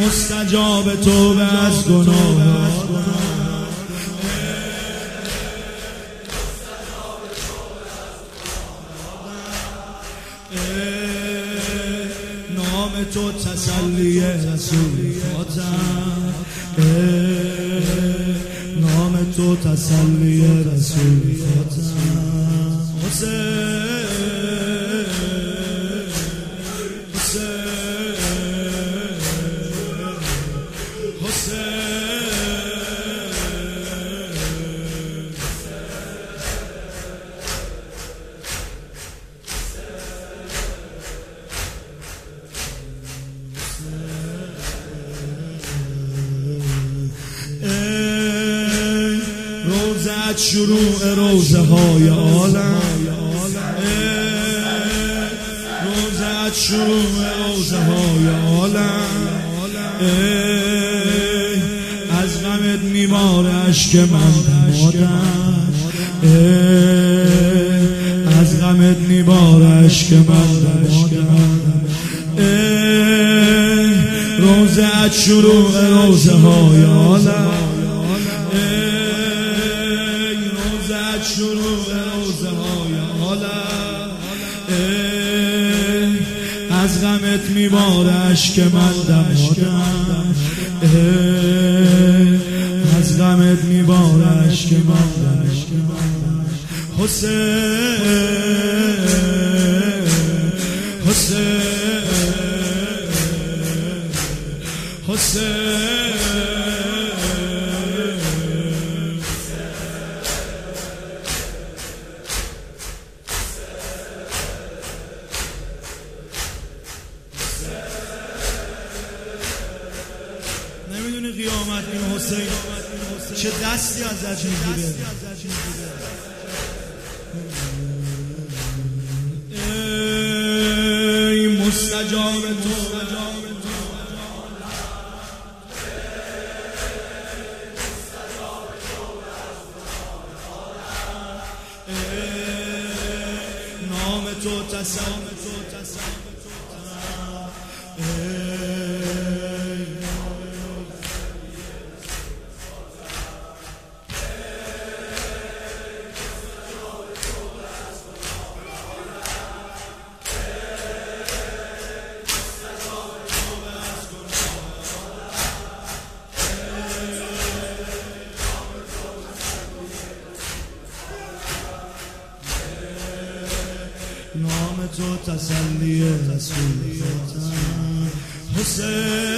مستجاب توبه از گناه، نام تو تسلی رسول فاتم، نام تو تسلی رسول فاتم. حسین روزت شروع روزه های عالم، روزت شروع روزه های عالم، از غمت میباره اشک من دمادم، از غمت میباره اشک من دمادم. روزت شروع روزه های عالم، شروع روزه های عالم، از غمت میباره اشک من دمادم، از غمت میباره اشک من دمادم. حسین حسین حسین نمیدونی قیامت این حسین چه دستی ازش میگیره. ای مستجاب تو، نام تو تسلی، نام تو تسلی رسول فاتم. حسین